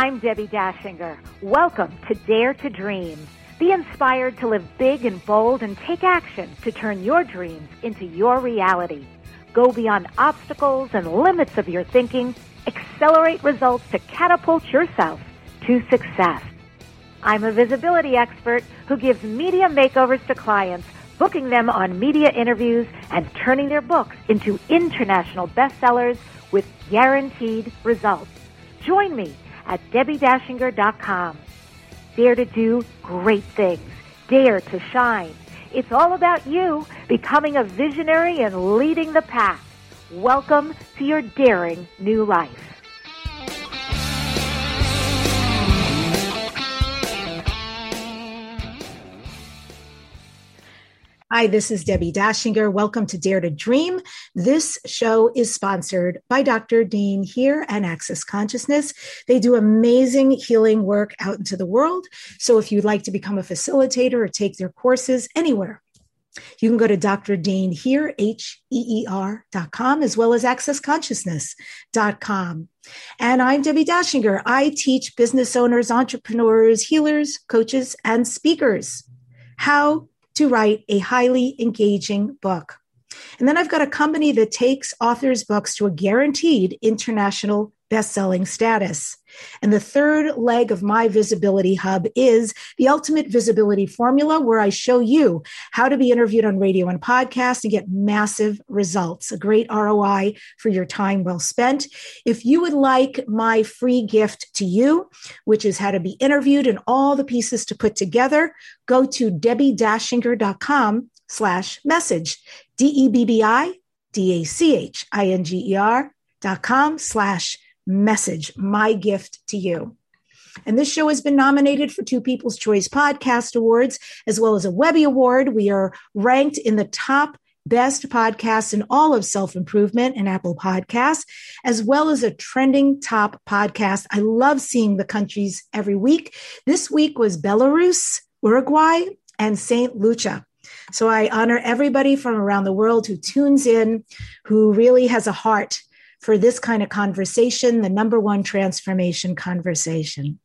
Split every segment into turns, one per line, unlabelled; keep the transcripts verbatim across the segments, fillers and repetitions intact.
I'm Debbie Dashinger. Welcome to Dare to Dream. Be inspired to live big and bold and take action to turn your dreams into your reality. Go beyond obstacles and limits of your thinking. Accelerate results to catapult yourself to success. I'm a visibility expert who gives media makeovers to clients, booking them on media interviews and turning their books into international bestsellers with guaranteed results. Join me at debbie dashinger dot com. Dare to do great things. Dare to shine. It's all about you becoming a visionary and leading the pack. Welcome to your daring new life.
Hi, this is Debbie Dashinger. Welcome to Dare to Dream. This show is sponsored by Doctor Dean here and Access Consciousness. They do amazing healing work out into the world. So if you'd like to become a facilitator or take their courses anywhere, you can go to Doctor Dean here, H E E R dot com, as well as access consciousness dot com. And I'm Debbie Dashinger. I teach business owners, entrepreneurs, healers, coaches, and speakers how to write a highly engaging book. And then I've got a company that takes authors' books to a guaranteed international best-selling status. And the third leg of my visibility hub is the Ultimate Visibility Formula, where I show you how to be interviewed on radio and podcast and get massive results, a great R O I for your time well spent. If you would like my free gift to you, which is how to be interviewed and all the pieces to put together, go to debbie dashinger dot com slash message, D E B B I D A C H I N G E R dot com slash message, my gift to you. And this show has been nominated for two People's Choice Podcast Awards, as well as a Webby Award. We are ranked in the top best podcasts in all of self-improvement and Apple Podcasts, as well as a trending top podcast. I love seeing the countries every week. This week was Belarus, Uruguay, and Saint Lucia. So I honor everybody from around the world who tunes in, who really has a heart for this kind of conversation, the number one transformation conversation.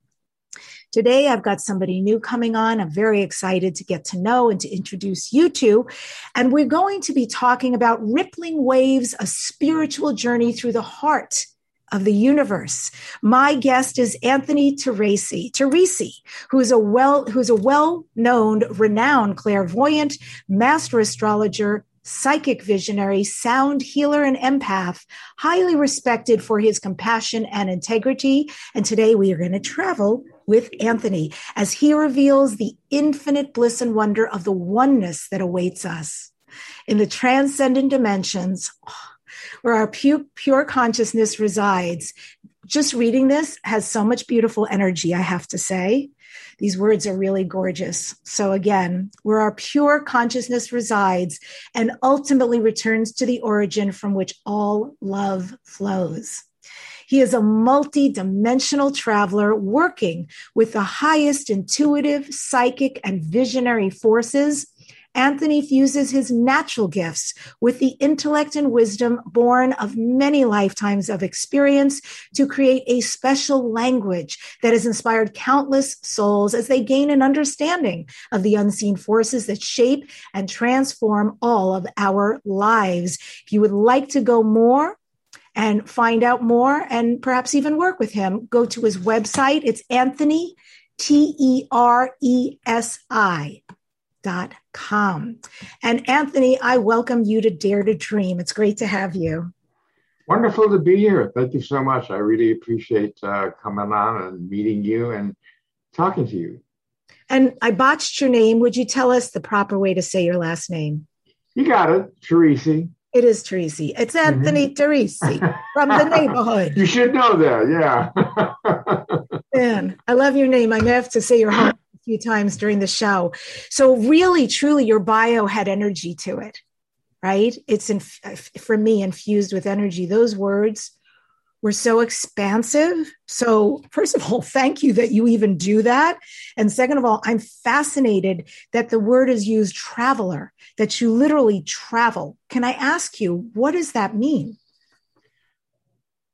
Today, I've got somebody new coming on. I'm very excited to get to know and to introduce you to. And we're going to be talking about Rippling Waves, a spiritual journey through the heart of the universe. My guest is Anthony Teresi, Teresi, who is a well, who's a well-known, renowned clairvoyant, master astrologer, psychic visionary, sound healer, and empath, highly respected for his compassion and integrity. And today we are going to travel with Anthony as he reveals the infinite bliss and wonder of the oneness that awaits us in the transcendent dimensions where our pure, pure consciousness resides. Just reading this has so much beautiful energy, I have to say. These words are really gorgeous. So again, where our pure consciousness resides and ultimately returns to the origin from which all love flows. He is a multi-dimensional traveler working with the highest intuitive, psychic, and visionary forces. Anthony fuses his natural gifts with the intellect and wisdom born of many lifetimes of experience to create a special language that has inspired countless souls as they gain an understanding of the unseen forces that shape and transform all of our lives. If you would like to go more and find out more and perhaps even work with him, go to his website. It's Anthony, T E R E S I. Dot com. And Anthony, I welcome you to Dare to Dream. It's great to have you.
Wonderful to be here. Thank you so much. I really appreciate uh, coming on and meeting you and talking to you.
And I botched your name. Would you tell us the proper way to say your last name?
You got it, Teresi.
It is Teresi. It's Anthony mm-hmm. Teresi from the neighborhood.
You should know that, yeah.
Man, I love your name. I may have to say your home a few times during the show. So really, truly, your bio had energy to it, right? It's, in, for me, infused with energy. Those words were so expansive. So first of all, thank you that you even do that. And second of all, I'm fascinated that the word is used traveler, that you literally travel. Can I ask you, what does that mean?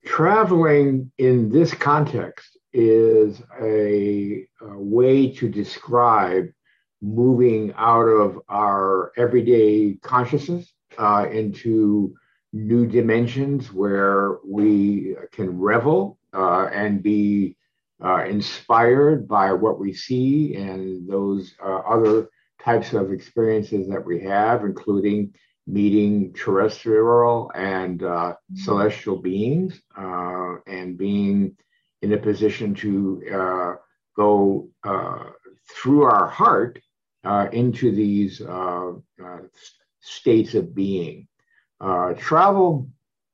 Traveling in this context is a, a way to describe moving out of our everyday consciousness uh, into new dimensions where we can revel uh, and be uh, inspired by what we see and those uh, other types of experiences that we have, including meeting terrestrial and uh, celestial beings uh, and being in a position to uh, go uh, through our heart uh, into these uh, uh, states of being. Uh, travel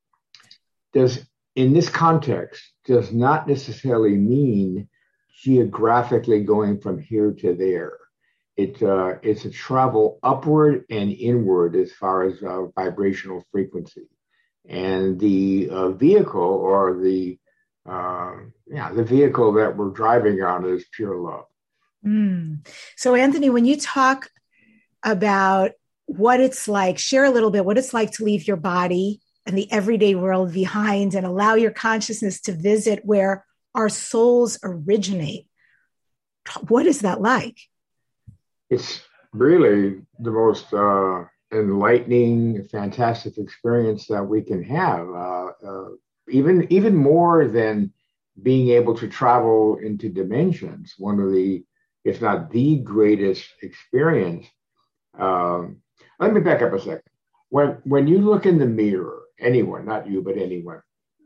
does, in this context, does not necessarily mean geographically going from here to there. It, uh, it's a travel upward and inward as far as uh, vibrational frequency. And the uh, vehicle or the, uh, yeah, the vehicle that we're driving on is pure love.
Mm. So, Anthony, when you talk about what it's like, share a little bit what it's like to leave your body and the everyday world behind and allow your consciousness to visit where our souls originate. What is that like?
It's really the most uh, enlightening, fantastic experience that we can have. Uh, uh, even even more than being able to travel into dimensions. One of the, if not the greatest experience. Um, let me back up a second. When when you look in the mirror, anyone, not you, but anyone,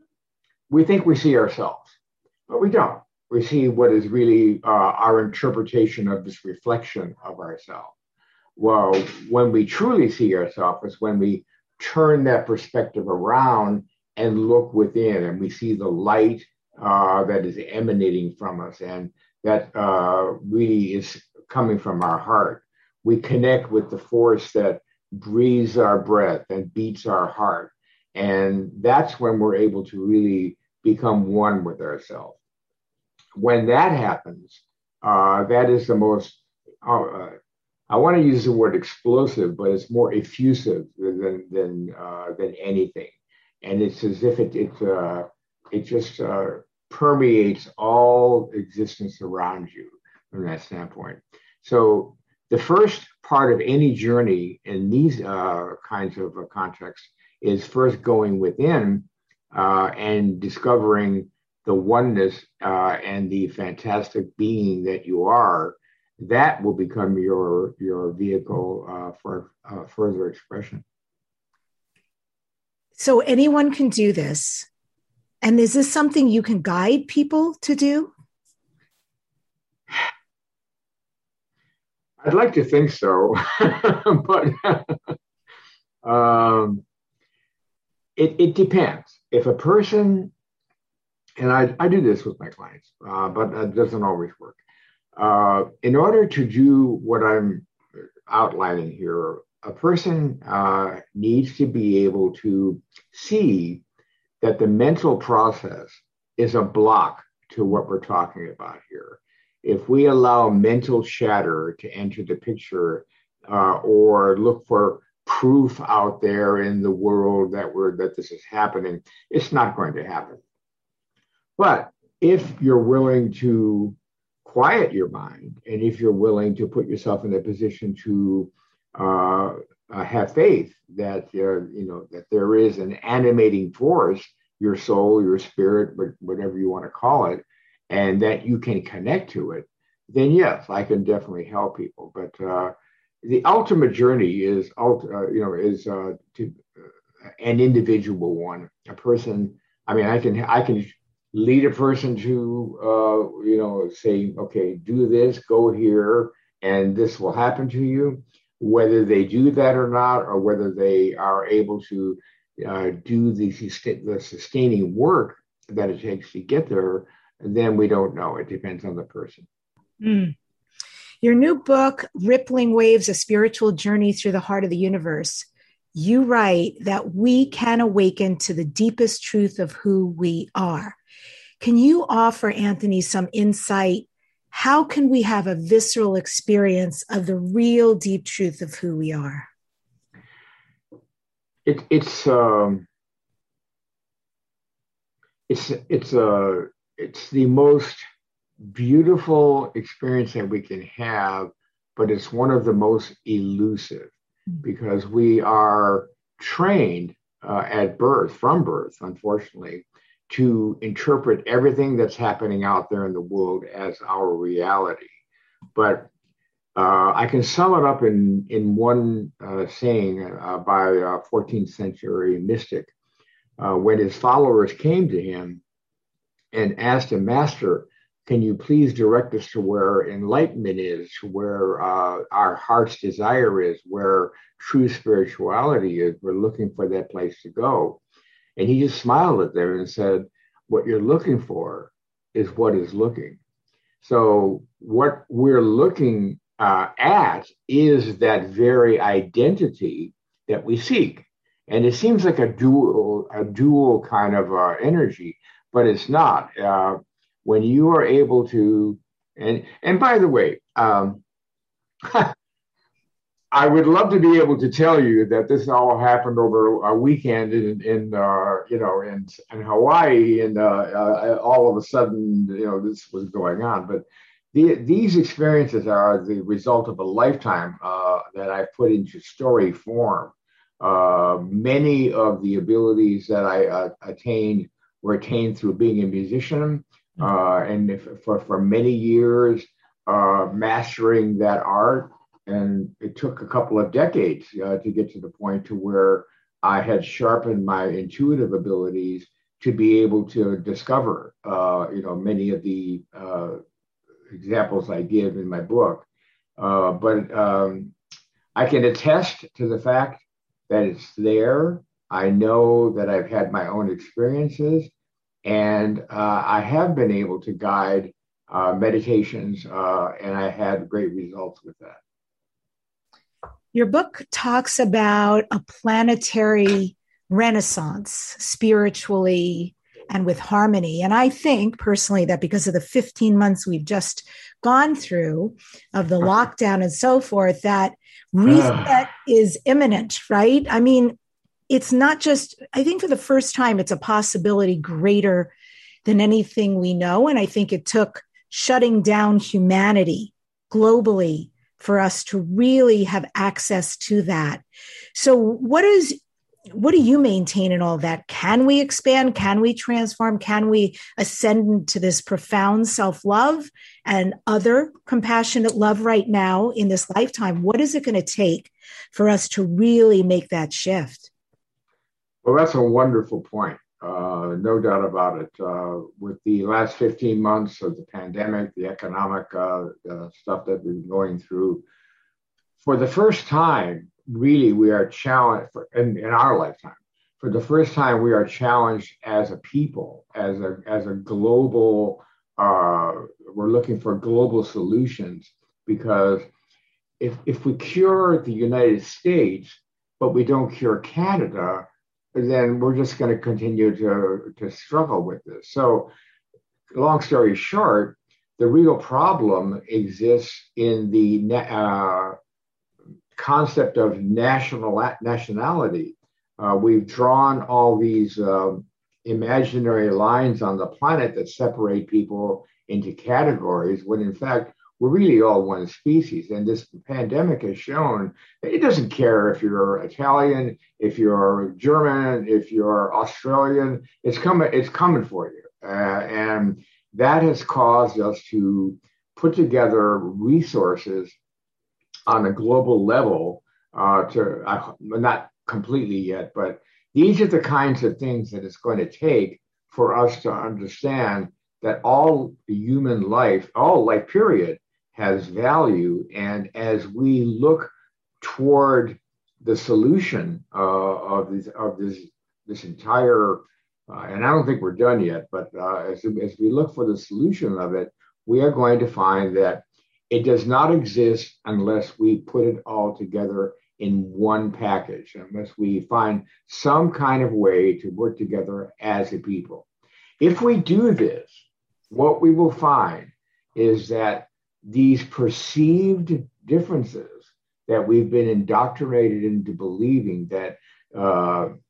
we think we see ourselves, but we don't. We see what is really uh, our interpretation of this reflection of ourselves. Well, when we truly see ourselves is when we turn that perspective around and look within, and we see the light uh, that is emanating from us, and that uh, really is coming from our heart. We connect with the force that breathes our breath and beats our heart. And that's when we're able to really become one with ourselves. When that happens, uh, that is the most, uh, I want to use the word explosive, but it's more effusive than than uh, than anything. And it's as if it it uh, it just uh, permeates all existence around you from that standpoint. So the first part of any journey in these uh, kinds of uh, contexts is first going within uh, and discovering the oneness uh, and the fantastic being that you are. That will become your your vehicle uh, for uh, further expression.
So anyone can do this. And is this something you can guide people to do?
I'd like to think so, but um, it, it depends. If a person, and I, I do this with my clients, uh, but it doesn't always work. Uh, in order to do what I'm outlining here, a person uh, needs to be able to see that the mental process is a block to what we're talking about here. If we allow mental chatter to enter the picture uh, or look for proof out there in the world that we're that this is happening, it's not going to happen. But if you're willing to quiet your mind, and if you're willing to put yourself in a position to uh, uh, have faith that uh, you know that there is an animating force, your soul, your spirit, whatever you want to call it, and that you can connect to it, then yes, I can definitely help people. But uh, the ultimate journey is, uh, you know, is uh, to, uh, an individual one. A person. I mean, I can I can lead a person to, uh, you know, say, okay, do this, go here, and this will happen to you. Whether they do that or not, or whether they are able to uh, do the, the sustaining work that it takes to get there, then we don't know. It depends on the person.
Mm. Your new book, Rippling Waves, A Spiritual Journey Through the Heart of the Universe, you write that we can awaken to the deepest truth of who we are. Can you offer, Anthony, some insight? How can we have a visceral experience of the real deep truth of who we are?
It, it's um, it's it's a it's the most beautiful experience that we can have, but it's one of the most elusive because we are trained uh, at birth, from birth, unfortunately, to interpret everything that's happening out there in the world as our reality. But uh, I can sum it up in in one uh, saying uh, by a fourteenth century mystic. Uh, when his followers came to him and asked him, Master, can you please direct us to where enlightenment is, where uh, our heart's desire is, where true spirituality is? We're looking for that place to go. And he just smiled at them and said, what you're looking for is what is looking. So what we're looking uh, at is that very identity that we seek. And it seems like a dual, a dual kind of uh, energy, but it's not. Uh, when you are able to, and and by the way, um, I would love to be able to tell you that this all happened over a weekend in, in uh, you know, in, in Hawaii, and uh, uh, all of a sudden, you know, this was going on. But the, these experiences are the result of a lifetime uh, that I've put into story form. Uh, many of the abilities that I uh, attained were attained through being a musician, uh, and if, for for many years uh, mastering that art. And it took a couple of decades uh, to get to the point to where I had sharpened my intuitive abilities to be able to discover, uh, you know, many of the uh, examples I give in my book. Uh, but um, I can attest to the fact that it's there. I know that I've had my own experiences, and uh, I have been able to guide uh, meditations, uh, and I had great results with that.
Your book talks about a planetary renaissance spiritually and with harmony. And I think personally that because of the fifteen months we've just gone through of the lockdown and so forth, that reset is imminent, right? I mean, it's not just, I think for the first time, it's a possibility greater than anything we know. And I think it took shutting down humanity globally for us to really have access to that. So what is, what do you maintain in all that? Can we expand? Can we transform? Can we ascend into this profound self-love and other compassionate love right now in this lifetime? What is it going to take for us to really make that shift?
Well, that's a wonderful point. Uh, no doubt about it. Uh, with the last fifteen months of the pandemic, the economic uh, uh, stuff that we've been going through, for the first time, really, we are challenged for, in, in our lifetime. For the first time, we are challenged as a people, as a as a global. Uh, we're looking for global solutions, because if if we cure the United States, but we don't cure Canada, then we're just going to continue to, to struggle with this. So, long story short, the real problem exists in the uh, concept of national nationality. Uh, we've drawn all these uh, imaginary lines on the planet that separate people into categories, when in fact, we're really all one species. And this pandemic has shown that it doesn't care if you're Italian, if you're German, if you're Australian, it's coming, it's coming for you. Uh, and that has caused us to put together resources on a global level uh, to, uh, not completely yet, but these are the kinds of things that it's going to take for us to understand that all human life, all life period, has value. And as we look toward the solution uh, of this of this this entire, uh, and I don't think we're done yet, but uh, as as we look for the solution of it, we are going to find that it does not exist unless we put it all together in one package, unless we find some kind of way to work together as a people. If we do this, what we will find is that these perceived differences that we've been indoctrinated into believing that uh,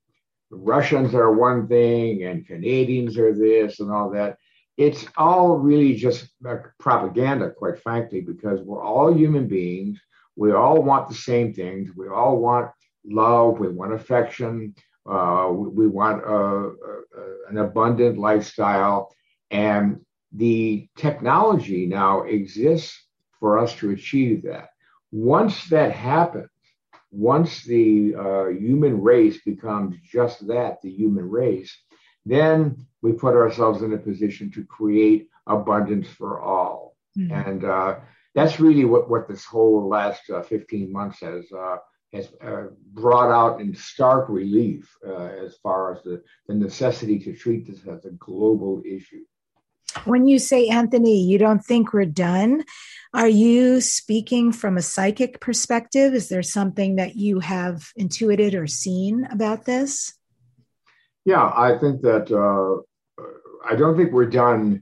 Russians are one thing and Canadians are this and all that. It's all really just propaganda, quite frankly, because we're all human beings. We all want the same things. We all want love. We want affection. Uh, we, we want a, a, an abundant lifestyle. And the technology now exists for us to achieve that. Once that happens, once the uh, human race becomes just that, the human race, then we put ourselves in a position to create abundance for all. Mm-hmm. And uh, that's really what, what this whole last uh, fifteen months has uh, has uh, brought out in stark relief uh, as far as the, the necessity to treat this as a global issue.
When you say, Anthony, you don't think we're done, are you speaking from a psychic perspective? Is there something that you have intuited or seen about this?
Yeah, I think that uh, I don't think we're done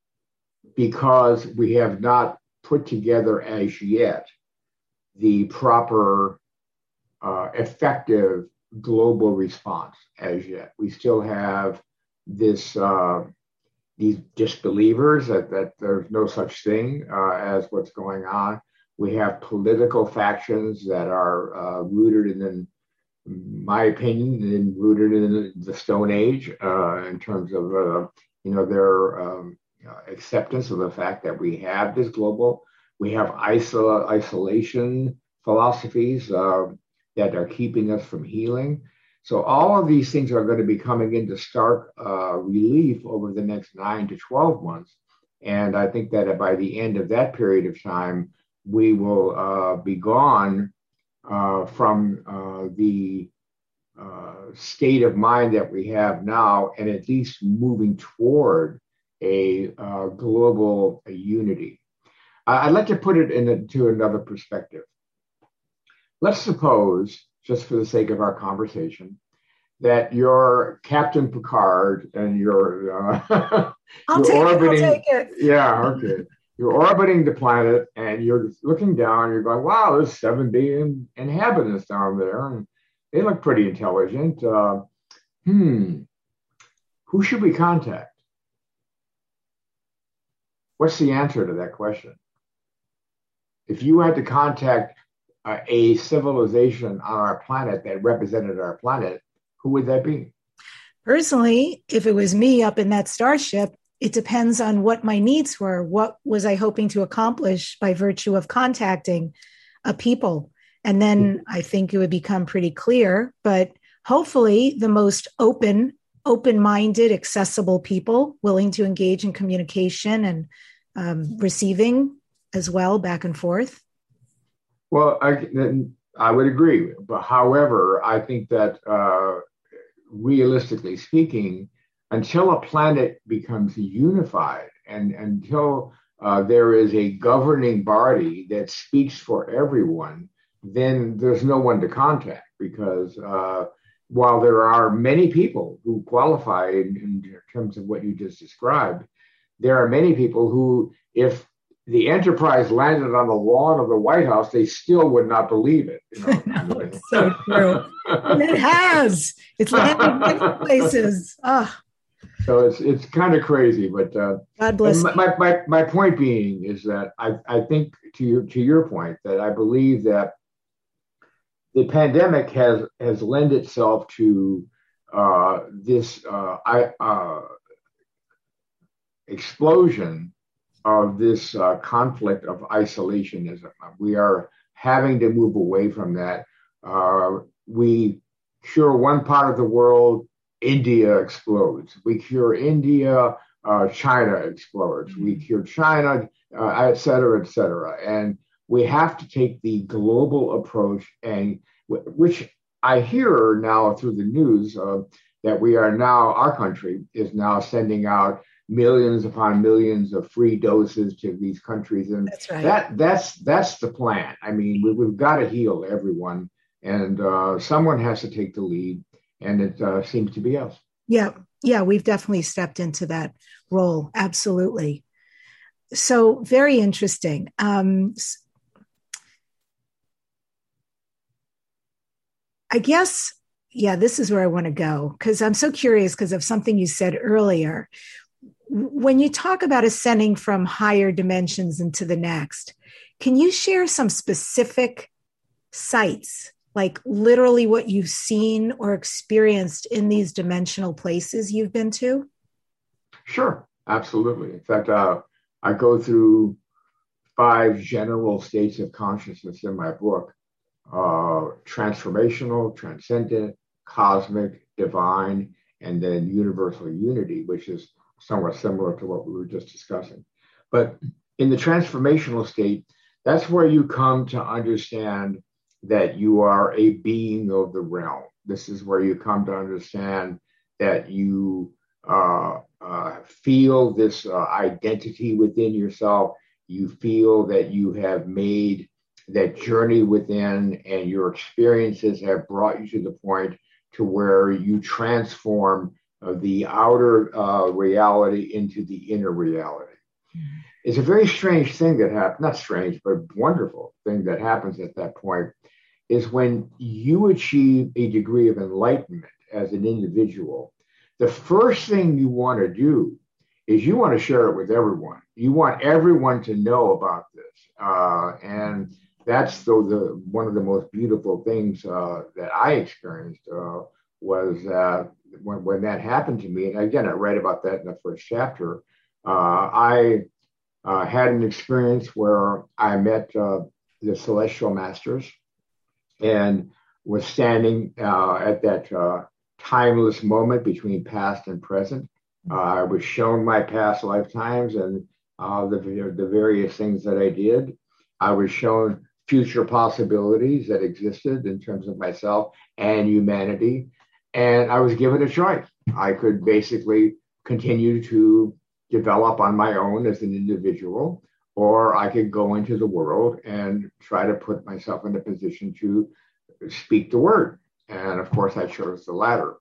because we have not put together as yet the proper uh, effective global response as yet. We still have this uh, these disbelievers that, that there's no such thing uh, as what's going on. We have political factions that are uh, rooted in, in my opinion, in, rooted in the Stone Age uh, in terms of uh, you know their um, acceptance of the fact that we have this global. We have isol- isolation philosophies uh, that are keeping us from healing. So all of these things are going to be coming into stark uh, relief over the next nine to twelve months. And I think that by the end of that period of time, we will uh, be gone uh, from uh, the uh, state of mind that we have now, and at least moving toward a uh, global a unity. I'd like to put it into another perspective. Let's suppose, just for the sake of our conversation, that you're Captain Picard and you're, uh,
I'll
you're
take
orbiting.
It, I'll take it.
Yeah, okay. You're orbiting the planet and you're looking down. You're going, wow, there's seven billion inhabitants down there, and they look pretty intelligent. Uh, hmm, who should we contact? What's the answer to that question? If you had to contact uh, a civilization on our planet that represented our planet, who would that be?
Personally, if it was me up in that starship, it depends on what my needs were. What was I hoping to accomplish by virtue of contacting a people? And then I think it would become pretty clear, but hopefully the most open, open-minded, accessible people willing to engage in communication and um, receiving as well, back and forth.
Well, I, I would agree. But however, I think that uh, realistically speaking, until a planet becomes unified and until uh, there is a governing body that speaks for everyone, then there's no one to contact, because uh, while there are many people who qualify in, in terms of what you just described, there are many people who, if the Enterprise landed on the lawn of the White House, they still would not believe it. You know,
no, it's so true. And it has. It's landed many places. Ah.
So it's it's kind of crazy, but uh,
God bless.
My, my my my point being is that I I think to your to your point that I believe that the pandemic has has lent itself to uh, this uh, I, uh, explosion of this uh, conflict of isolationism. We are having to move away from that. Uh, we cure one part of the world, India explodes. We cure India, uh, China explodes. We cure China, uh, et cetera, et cetera. And we have to take the global approach, and which I hear now through the news uh, that we are now, our country is now sending out millions upon millions of free doses to these countries, and
that's right.
that that's that's the plan. I mean, we, we've got to heal everyone, and uh, someone has to take the lead, and it uh, seems to be us.
Yeah, yeah, we've definitely stepped into that role. Absolutely. So very interesting. Um, I guess yeah, this is where I want to go because I'm so curious because of something you said earlier. When you talk about ascending from higher dimensions into the next, can you share some specific sites, like literally what you've seen or experienced in these dimensional places you've been to?
Sure, absolutely. In fact, uh, I go through five general states of consciousness in my book: uh, transformational, transcendent, cosmic, divine, and then universal unity, which is somewhat similar to what we were just discussing. But in the transformational state, that's where you come to understand that you are a being of the realm. This is where you come to understand that you uh, uh, feel this uh, identity within yourself. You feel that you have made that journey within, and your experiences have brought you to the point to where you transform uh, the outer uh, reality into the inner reality. Mm-hmm. It's a very strange thing that happens, not strange, but wonderful thing that happens at that point, is when you achieve a degree of enlightenment as an individual. The first thing you want to do is you want to share it with everyone. You want everyone to know about this. Uh, and that's the, the one of the most beautiful things uh, that I experienced uh, was uh, when, when that happened to me. And again, I write about that in the first chapter. Uh, I uh, had an experience where I met uh, the Celestial Masters and was standing uh, at that uh, timeless moment between past and present. Uh, I was shown my past lifetimes and uh, the, the various things that I did. I was shown future possibilities that existed in terms of myself and humanity. And I was given a choice. I could basically continue to develop on my own as an individual, or I could go into the world and try to put myself in a position to speak the word. And of course, I chose the latter.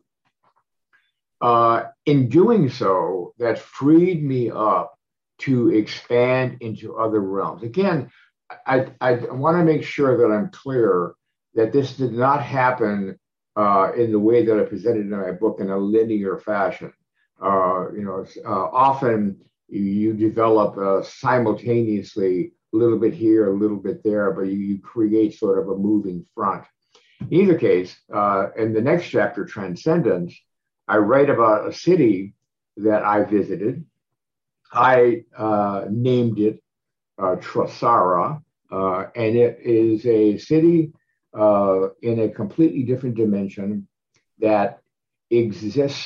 Uh, in doing so, that freed me up to expand into other realms. Again, I, I want to make sure that I'm clear that this did not happen uh, in the way that I presented in my book in a linear fashion. Uh, you know, uh, often you, you develop uh, simultaneously a little bit here, a little bit there, but you, you create sort of a moving front. In either case, uh, in the next chapter, Transcendence, I write about a city that I visited. I uh, named it uh, Trasara, uh, and it is a city uh, in a completely different dimension that exists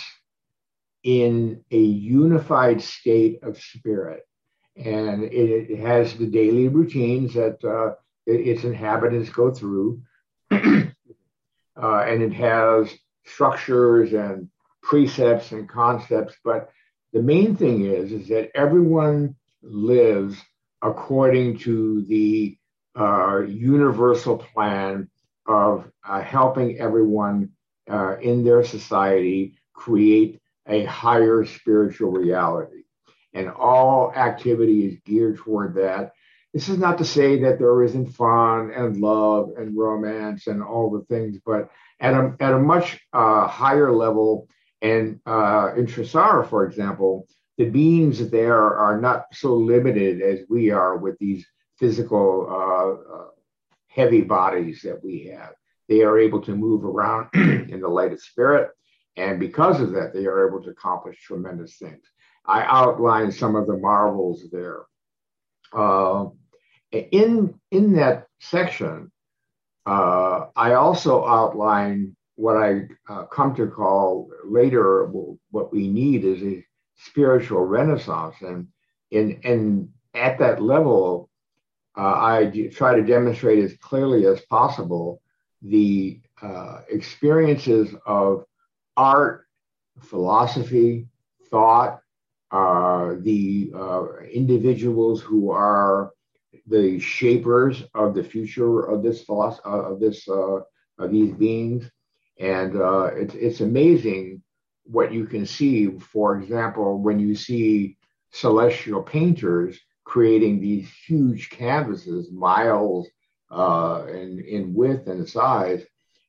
in a unified state of spirit. And it, it has the daily routines that uh, its inhabitants go through. uh, and it has structures and precepts and concepts. But the main thing is, is that everyone lives according to the uh, universal plan of uh, helping everyone uh, in their society create a higher spiritual reality. And all activity is geared toward that. This is not to say that there isn't fun and love and romance and all the things, but at a, at a much uh, higher level. And uh, in Trasara, for example, the beings there are not so limited as we are with these physical uh, uh, heavy bodies that we have. They are able to move around in the light of spirit. And because of that, they are able to accomplish tremendous things. I outline some of the marvels there. Uh, in, in that section, uh, I also outline what I uh, come to call later, what we need is a spiritual renaissance. And in, in at that level, uh, I d- try to demonstrate as clearly as possible the uh, experiences of art, philosophy, thought, uh, the uh, individuals who are the shapers of the future of this philosophy, of this uh, of these beings. And uh, it's it's amazing what you can see. For example, when you see celestial painters creating these huge canvases, miles uh, in, in width and size,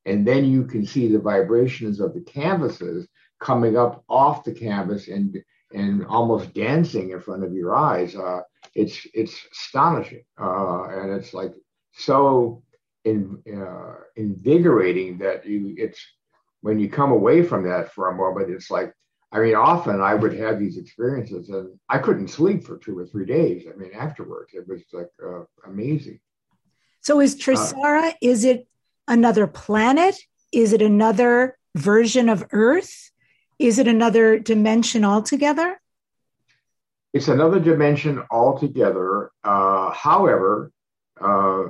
and then you can see the vibrations of the canvases coming up off the canvas and and almost dancing in front of your eyes. Uh, it's it's astonishing, uh, and it's like so in, uh, invigorating that you. It's when you come away from that for a moment, it's like, I mean, often I would have these experiences and I couldn't sleep for two or three days. I mean, afterwards, it was like uh, amazing.
So is Trisara, uh, is it another planet? Is it another version of Earth? Is it another dimension altogether?
It's another dimension altogether. Uh, however, uh,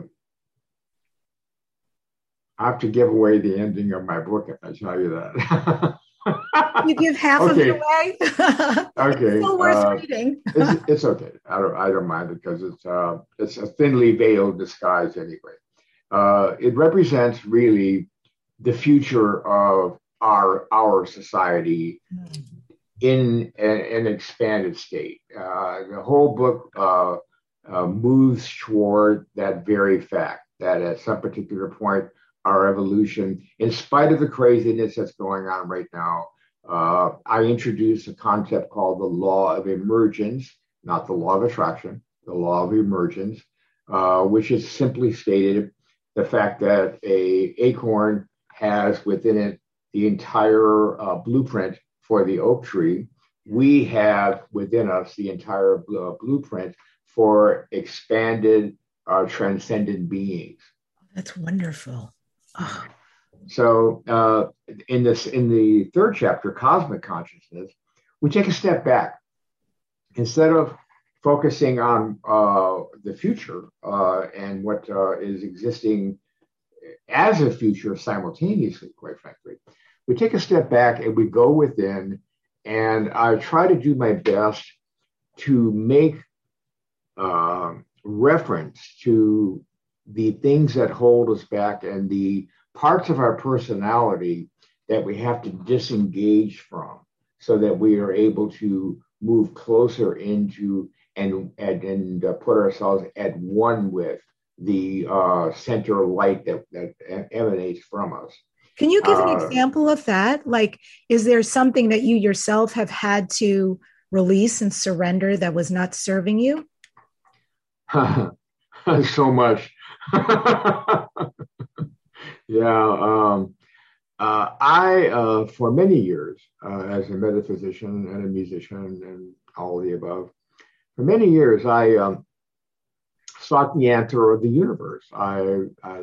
I have to give away the ending of my book if I tell you that.
You give half okay. of it away?
Okay.
It's still worth
uh,
reading.
it's, it's okay. I don't, I don't mind it because it's, uh, it's a thinly veiled disguise anyway. Uh, it represents really the future of our our society in an, an expanded state. Uh, the whole book uh, uh, moves toward that very fact that at some particular point, our evolution, in spite of the craziness that's going on right now, uh, I introduced a concept called the law of emergence, not the law of attraction, the law of emergence, uh, which is simply stated the fact that a acorn has within it the entire uh, blueprint for the oak tree. We have within us the entire uh, blueprint for expanded, uh, transcendent beings.
That's wonderful. Oh.
So, uh, in this, in the third chapter, Cosmic Consciousness, we take a step back. Instead of focusing on uh, the future uh, and what uh, is existing as a future simultaneously, quite frankly, we take a step back and we go within, and I try to do my best to make uh, reference to the things that hold us back and the parts of our personality that we have to disengage from so that we are able to move closer into and, and, and uh, put ourselves at one with the uh, center light that, that emanates from us.
Can you give an
uh,
example of that? Like, is there something that you yourself have had to release and surrender that was not serving you?
So much. Yeah. Um, uh, I, uh, for many years, uh, as a metaphysician and a musician and all of the above, for many years, I um, sought the answer of the universe. I, I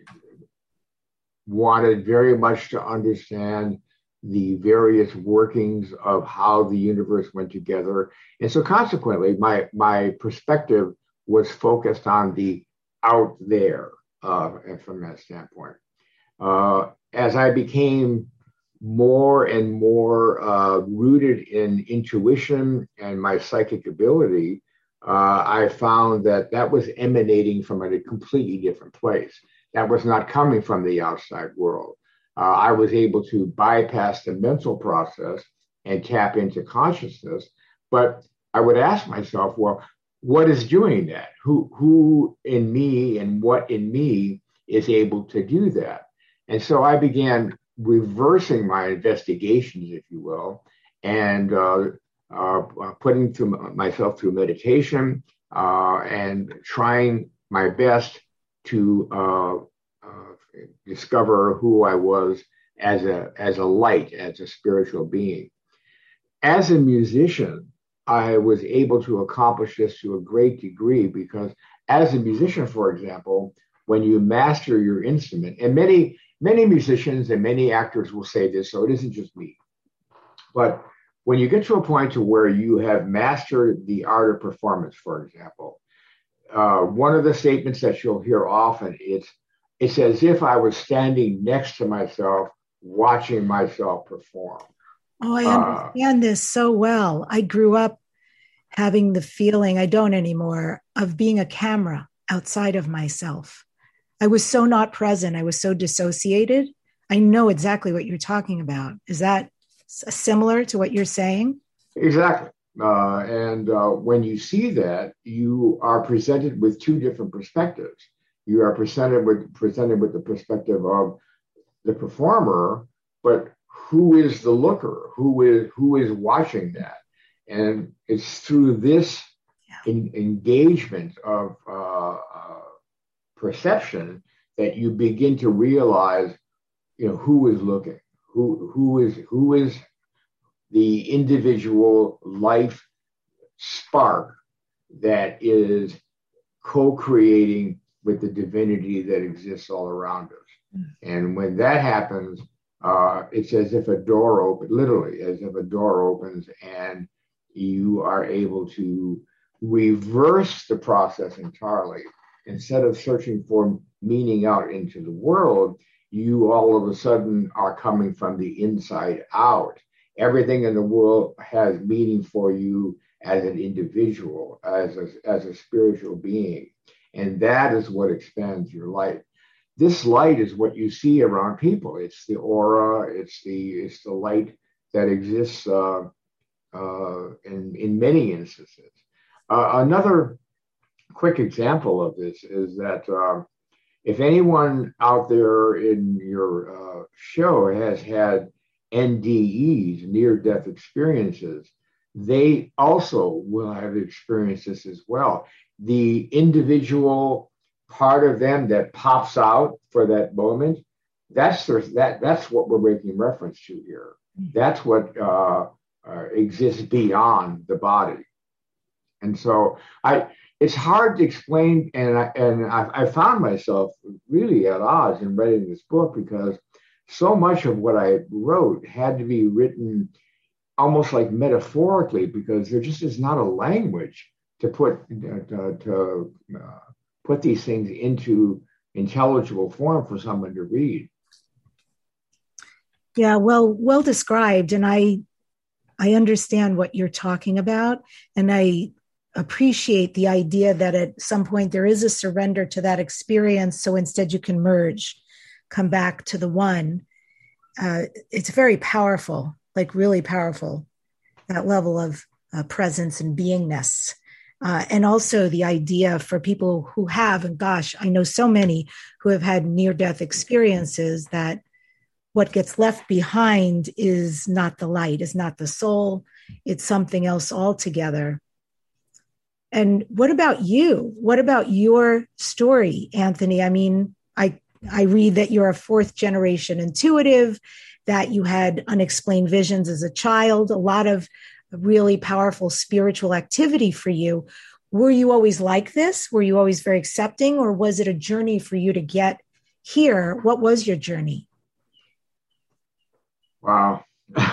wanted very much to understand the various workings of how the universe went together. And so consequently, my, my perspective was focused on the out there uh, from that standpoint. Uh, as I became more and more uh, rooted in intuition and my psychic ability, uh, I found that that was emanating from a completely different place. That was not coming from the outside world. Uh, I was able to bypass the mental process and tap into consciousness. But I would ask myself, well, what is doing that? Who, who in me and what in me is able to do that? And so I began reversing my investigations, if you will, and uh, uh, putting through myself through meditation uh, and trying my best to uh, uh, discover who I was as a as a light, as a spiritual being. As a musician, I was able to accomplish this to a great degree because as a musician, for example, when you master your instrument, and many Many musicians and many actors will say this, so it isn't just me. But when you get to a point to where you have mastered the art of performance, for example, uh, one of the statements that you'll hear often is, it's as if I was standing next to myself, watching myself perform.
Oh, I understand uh, this so well. I grew up having the feeling, I don't anymore, of being a camera outside of myself. I was so not present. I was so dissociated. I know exactly what you're talking about. Is that similar to what you're saying?
Exactly. Uh, and uh, when you see that, you are presented with two different perspectives. You are presented with presented with the perspective of the performer, but who is the looker? Who is who is watching that? And it's through this yeah. in, engagement of uh, uh, perception that you begin to realize, you know, who is looking, who who is who is the individual life spark that is co-creating with the divinity that exists all around us. Mm. And when that happens, uh, it's as if a door opens, literally as if a door opens, and you are able to reverse the process entirely. Instead of searching for meaning out into the world, you all of a sudden are coming from the inside out. Everything in the world has meaning for you as an individual, as a, as a spiritual being. And that is what expands your light. This light is what you see around people. It's the aura, it's the it's the light that exists uh, uh, in, in many instances. Uh, another quick example of this is that uh, if anyone out there in your uh, show has had N D Es, near-death experiences, they also will have experienced this as well. The individual part of them that pops out for that moment, that's their, that that's what we're making reference to here. That's what uh, uh, exists beyond the body. And so I, it's hard to explain, and I, and I, I found myself really at odds in writing this book, because so much of what I wrote had to be written almost like metaphorically, because there just is not a language to put uh, to, to uh, put these things into intelligible form for someone to read.
Yeah, well, well described, and I I understand what you're talking about, and I appreciate the idea that at some point there is a surrender to that experience, so instead you can merge, come back to the one. Uh, it's very powerful, like really powerful, that level of uh, presence and beingness. Uh, and also the idea for people who have, and gosh, I know so many who have had near-death experiences, that what gets left behind is not the light, is not the soul, it's something else altogether. And what about you? What about your story, Anthony? I mean, I I read that you're a fourth generation intuitive, that you had unexplained visions as a child, a lot of really powerful spiritual activity for you. Were you always like this? Were you always very accepting, or was it a journey for you to get here? What was your journey?
Wow.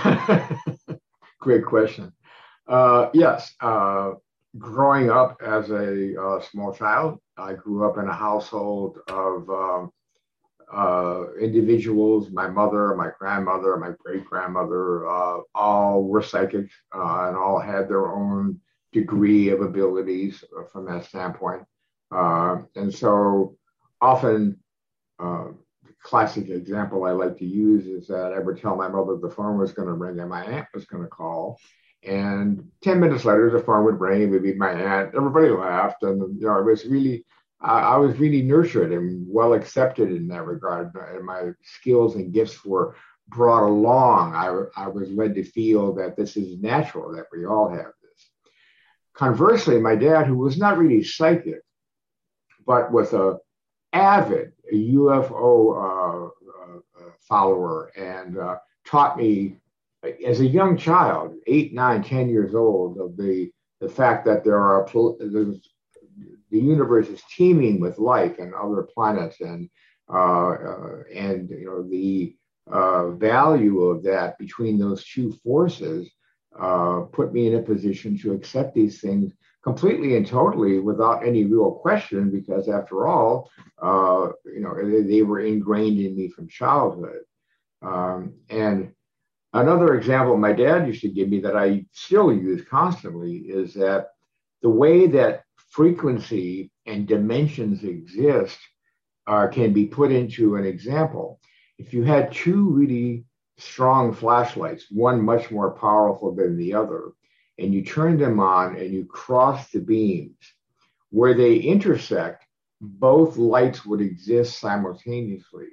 Great question. Uh, yes. Uh, growing up as a uh, small child, I grew up in a household of um, uh, individuals. My mother, my grandmother, my great-grandmother, uh, all were psychics uh, and all had their own degree of abilities from that standpoint. Uh, and so often, uh, the classic example I like to use is that I would tell my mother the phone was going to ring and my aunt was going to call. And ten minutes later, the phone would ring and it would be my aunt. Everybody laughed. And, you know, it was really, I, I was really nurtured and well accepted in that regard. And my skills and gifts were brought along. I, I was led to feel that this is natural, that we all have this. Conversely, my dad, who was not really psychic, but was a avid U F O uh, uh, follower, and uh, taught me as a young child, eight, nine, ten years old, of the the fact that there are the universe is teeming with life and other planets, and uh, uh, and you know the uh, value of that between those two forces uh, put me in a position to accept these things completely and totally without any real question, because after all, uh, you know, they, they were ingrained in me from childhood. Um, and another example my dad used to give me that I still use constantly is that the way that frequency and dimensions exist uh, can be put into an example. If you had two really strong flashlights, one much more powerful than the other, and you turn them on and you cross the beams, where they intersect, both lights would exist simultaneously.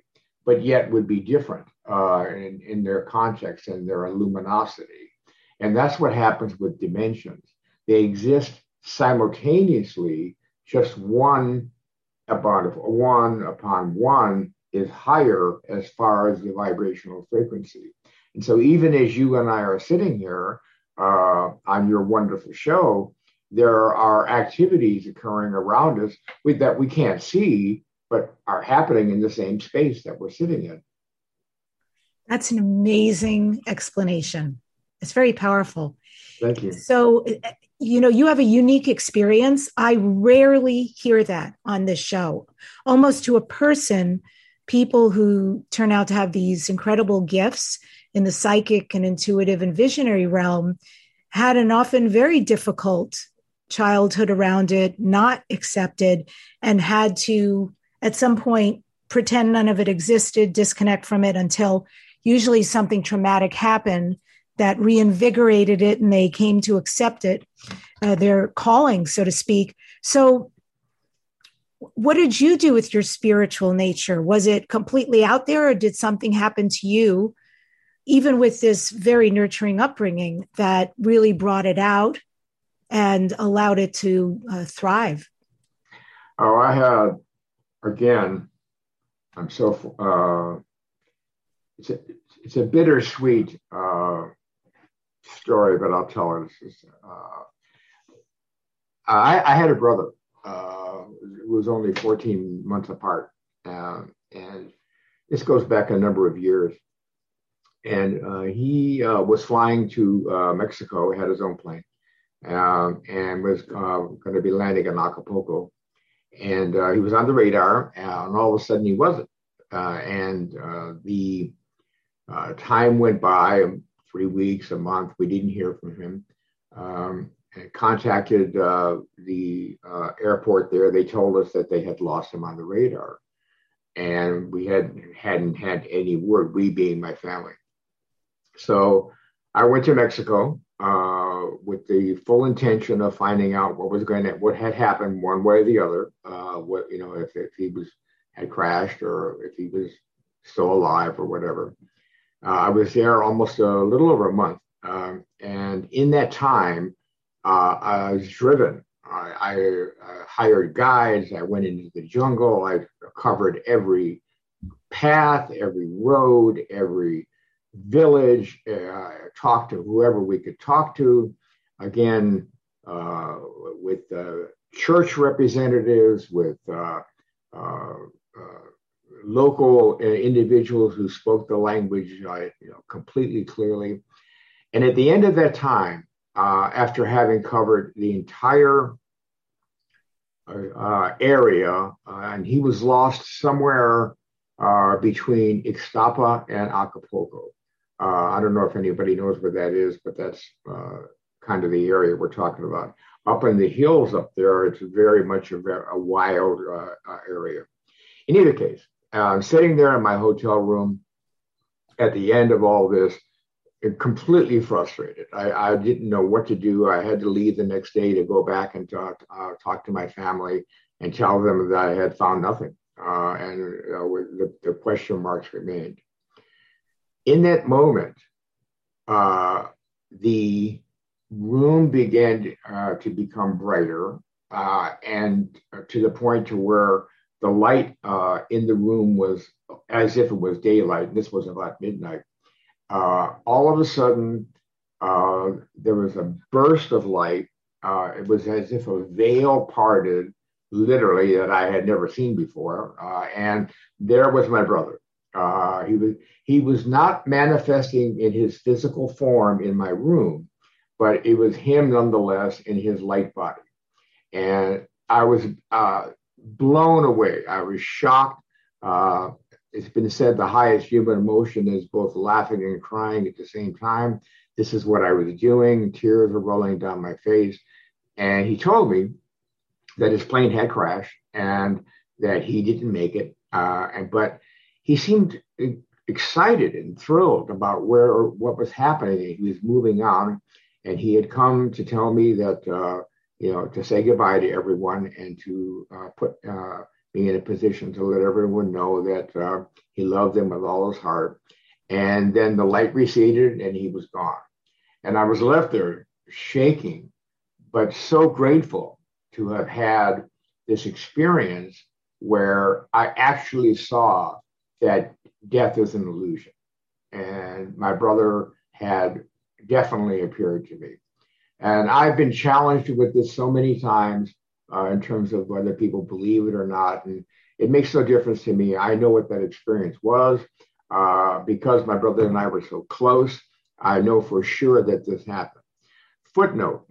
but yet would be different uh, in, in their context and their luminosity. And that's what happens with dimensions. They exist simultaneously, just one upon one upon one is higher as far as the vibrational frequency. And so even as you and I are sitting here uh, on your wonderful show, there are activities occurring around us with, that we can't see, but are happening in the same space that we're sitting in.
That's an amazing explanation. It's very powerful.
Thank you.
So, you know, you have a unique experience. I rarely hear that on this show. Almost to a person, people who turn out to have these incredible gifts in the psychic and intuitive and visionary realm had an often very difficult childhood around it, not accepted, and had to, at some point, pretend none of it existed, disconnect from it until usually something traumatic happened that reinvigorated it and they came to accept it, uh, their calling, so to speak. So what did you do with your spiritual nature? Was it completely out there, or did something happen to you, even with this very nurturing upbringing, that really brought it out and allowed it to uh, thrive?
Oh, I had, again, I'm so, uh, it's a, it's a bittersweet uh, story, but I'll tell it. Just, uh, I, I had a brother uh, who was only fourteen months apart. Uh, and this goes back a number of years. And uh, he uh, was flying to uh, Mexico, had his own plane, um, and was uh, going to be landing in Acapulco. And uh, he was on the radar, and all of a sudden he wasn't. Uh, and uh, the uh, time went by, three weeks, a month, we didn't hear from him. Um, and contacted uh, the uh, airport there. They told us that they had lost him on the radar. And we had, hadn't had any word, we being my family. So I went to Mexico uh, with the full intention of finding out what was going to, what had happened one way or the other. Uh, what, you know, if, if he was, had crashed or if he was still alive or whatever. Uh, I was there almost a little over a month. Um, and in that time, uh, I was driven. I, I uh, hired guides. I went into the jungle. I covered every path, every road, every village, uh, talked to whoever we could talk to. Again, uh, with uh, church representatives, with uh, uh, uh, local uh, individuals who spoke the language uh, you know, completely clearly. And at the end of that time, uh, after having covered the entire uh, area, uh, and he was lost somewhere uh, between Ixtapa and Acapulco. Uh, I don't know if anybody knows where that is, but that's uh, kind of the area we're talking about. Up in the hills up there, it's very much a, a wild uh, uh, area. In either case, uh, I'm sitting there in my hotel room at the end of all this, completely frustrated. I, I didn't know what to do. I had to leave the next day to go back and talk, uh, talk to my family and tell them that I had found nothing. Uh, and uh, the, the question marks remained. In that moment, uh, the room began uh, to become brighter uh, and to the point to where the light uh, in the room was as if it was daylight. This was about midnight. Uh, all of a sudden, uh, there was a burst of light. Uh, it was as if a veil parted, literally, that I had never seen before. Uh, and there was my brother. Uh, he was he was not manifesting in his physical form in my room, but it was him nonetheless in his light body. And I was uh, blown away. I was shocked. Uh, It's been said the highest human emotion is both laughing and crying at the same time. This is what I was doing. Tears were rolling down my face. And he told me that his plane had crashed and that he didn't make it. Uh, and but he seemed excited and thrilled about where what was happening. He was moving on, and he had come to tell me that uh, you know to say goodbye to everyone and to uh, put. Uh, being in a position to let everyone know that uh, He loved them with all his heart. And then the light receded and he was gone. And I was left there shaking, but so grateful to have had this experience where I actually saw that death is an illusion. And my brother had definitely appeared to me. And I've been challenged with this so many times uh, in terms of whether people believe it or not. And it makes no difference to me. I know what that experience was. Uh, because my brother and I were so close, I know for sure that this happened. Footnote,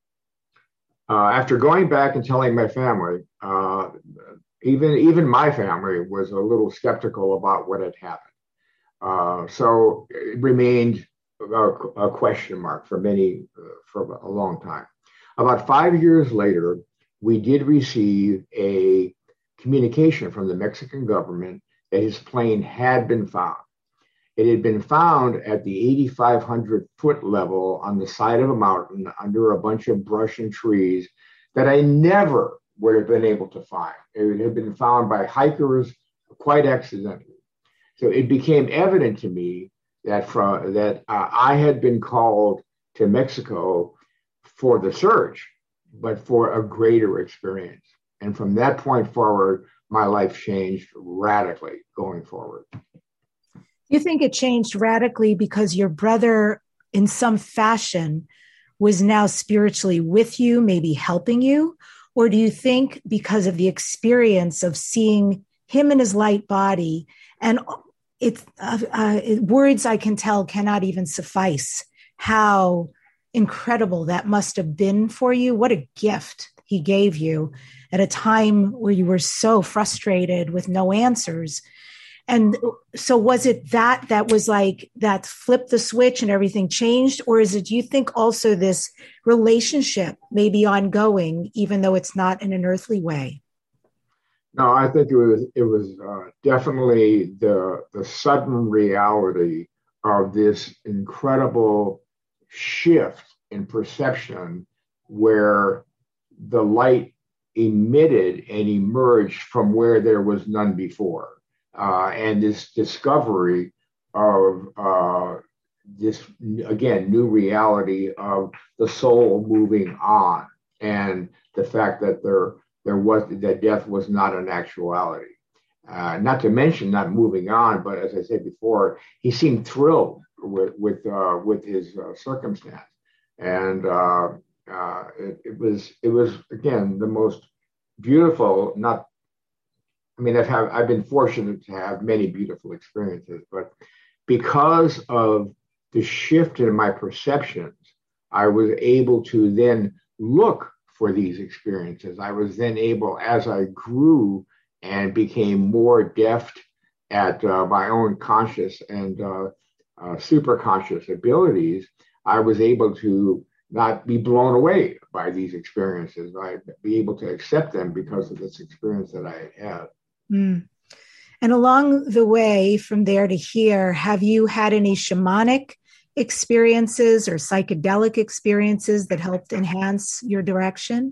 uh, after going back and telling my family, uh, even, even my family was a little skeptical about what had happened. Uh, so it remained a, a question mark for many, uh, for a long time. About five years later, we did receive a communication from the Mexican government that his plane had been found. It had been found at the eighty-five hundred foot level on the side of a mountain under a bunch of brush and trees that I never would have been able to find. It had been found by hikers quite accidentally. So it became evident to me that, from, that uh, I had been called to Mexico for the search, but for a greater experience. And from that point forward, my life changed radically going forward.
You think it changed radically because your brother, in some fashion, was now spiritually with you, maybe helping you? Or do you think because of the experience of seeing him in his light body, and it's uh, uh, words I can tell cannot even suffice how incredible that must have been for you? What a gift he gave you at a time where you were so frustrated with no answers. And so was it that that was like that flipped the switch and everything changed? Or is it, do you think also this relationship may be ongoing, even though it's not in an earthly way?
No, I think it was it was uh, definitely the the sudden reality of this incredible shift in perception where the light emitted and emerged from where there was none before. Uh, and this discovery of uh, this, again, new reality of the soul moving on, and the fact that there there was that death was not an actuality. Uh, not to mention not moving on, but as I said before, he seemed thrilled with with uh, with his uh, circumstance, and uh, uh, it, it was it was again the most beautiful, not. I mean, I've, have, I've been fortunate to have many beautiful experiences, but because of the shift in my perceptions, I was able to then look for these experiences. I was then able, as I grew and became more deft at uh, my own conscious and uh, uh, super conscious abilities, I was able to not be blown away by these experiences. I'd be able to accept them because of this experience that I had had.
Mm. And along the way from there to here, have you had any shamanic experiences or psychedelic experiences that helped enhance your direction?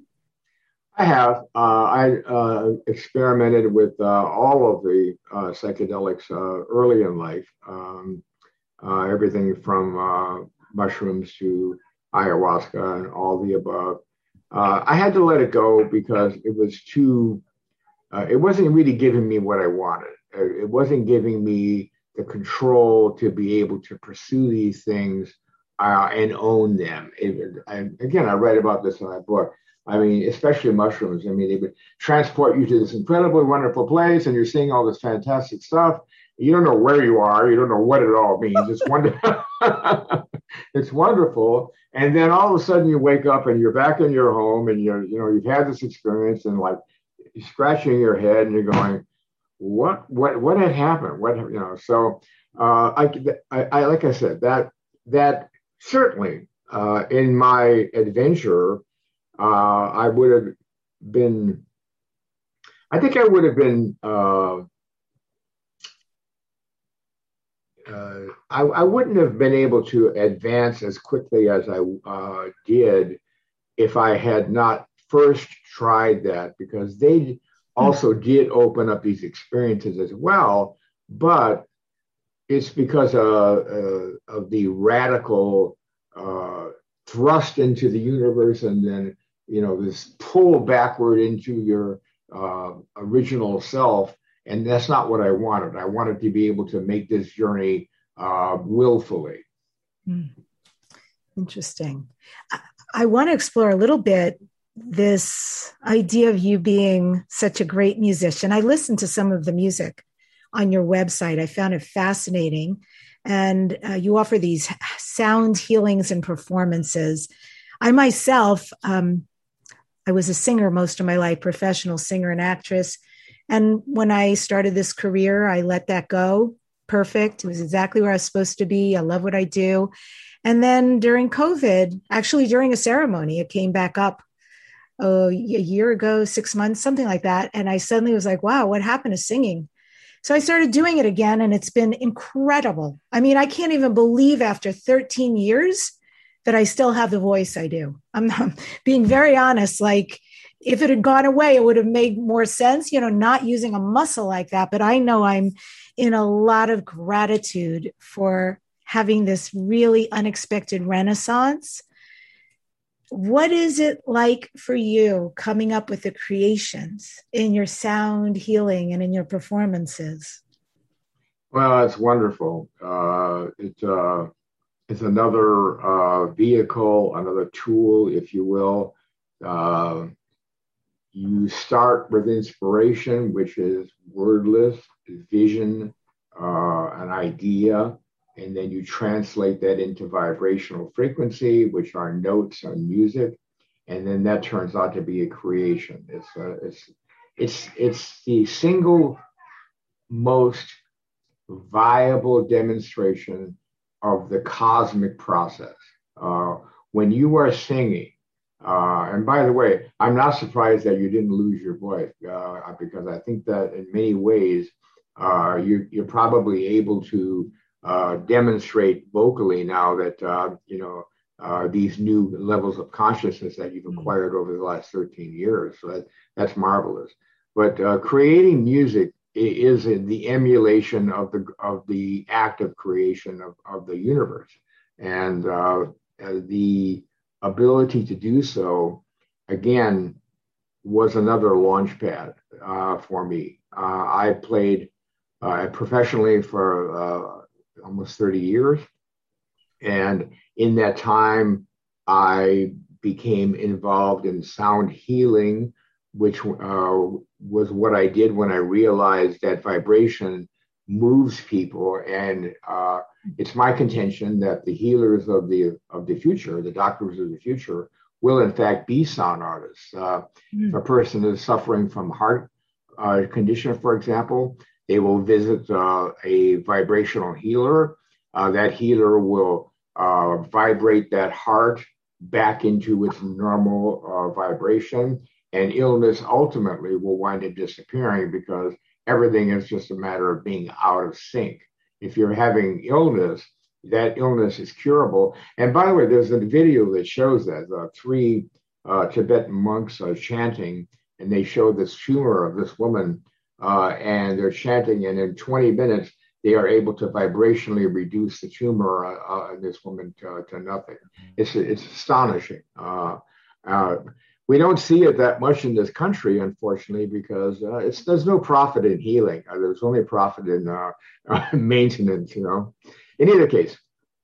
I have. Uh, I uh, experimented with uh, all of the uh, psychedelics uh, early in life, um, uh, everything from uh, mushrooms to ayahuasca and all the above. Uh, I had to let it go because it was too Uh, it wasn't really giving me what I wanted. Uh, it wasn't giving me the control to be able to pursue these things uh, and own them. It, I, again, I read about this in my book. I mean, especially mushrooms. I mean, they would transport you to this incredibly wonderful place, and you're seeing all this fantastic stuff. You don't know where you are. You don't know what it all means. It's wonderful. It's wonderful. And then all of a sudden, you wake up and you're back in your home, and you're, you know, you've had this experience, and like, you're scratching your head and you're going, what, what, what had happened? What, you know, so, uh, I, I, I, like I said, that, that certainly, uh, in my adventure, uh, I would have been, I think I would have been, uh, uh, I, I wouldn't have been able to advance as quickly as I, uh, did if I had not first tried that, because they also did open up these experiences as well, but it's because uh, uh, of the radical uh, thrust into the universe, and then you know this pull backward into your uh, original self. And that's not what I wanted. I wanted to be able to make this journey uh, willfully.
Mm. Interesting. I, I want to explore a little bit this idea of you being such a great musician. I listened to some of the music on your website. I found it fascinating. And uh, you offer these sound healings and performances. I myself, um, I was a singer most of my life, professional singer and actress. And when I started this career, I let that go. Perfect. It was exactly where I was supposed to be. I love what I do. And then during COVID, actually during a ceremony, it came back up oh, a year ago, six months, something like that. And I suddenly was like, wow, what happened to singing? So I started doing it again, and it's been incredible. I mean, I can't even believe after thirteen years that I still have the voice I do. I'm, I'm being very honest. Like, if it had gone away, it would have made more sense, you know, not using a muscle like that. But I know I'm in a lot of gratitude for having this really unexpected renaissance. What is it like for you coming up with the creations in your sound healing and in your performances?
Well, it's wonderful. Uh, it, uh, it's another uh, vehicle, another tool, if you will. Uh, you start with inspiration, which is wordless, vision, uh, an idea, and then you translate that into vibrational frequency, which are notes on music, and then that turns out to be a creation. It's a, it's it's it's the single most viable demonstration of the cosmic process. Uh, when you are singing, uh, and by the way, I'm not surprised that you didn't lose your voice uh, because I think that in many ways uh, you, you're probably able to uh, demonstrate vocally now that uh, you know uh, these new levels of consciousness that you've acquired over the last thirteen years. So that, that's marvelous. But uh, creating music is in the emulation of the of the act of creation of, of the universe, and uh, the ability to do so again was another launch pad uh, for me. Uh, I played uh, professionally for uh, almost thirty years, and in that time, I became involved in sound healing, which uh, was what I did when I realized that vibration moves people. And uh, it's my contention that the healers of the of the future, the doctors of the future, will in fact be sound artists. Uh, mm. If a person is suffering from heart uh, condition, for example, they will visit uh, a vibrational healer. Uh, that healer will uh, vibrate that heart back into its normal uh, vibration. And illness ultimately will wind up disappearing because everything is just a matter of being out of sync. If you're having illness, that illness is curable. And by the way, there's a video that shows that uh, three uh, Tibetan monks are chanting, and they show this tumor of this woman, uh, and they're chanting, and in twenty minutes, they are able to vibrationally reduce the tumor uh, uh, in this woman to, to nothing. It's it's astonishing. Uh, uh, We don't see it that much in this country, unfortunately, because uh, it's there's no profit in healing. Uh, there's only profit in uh, uh, maintenance, you know. In either case,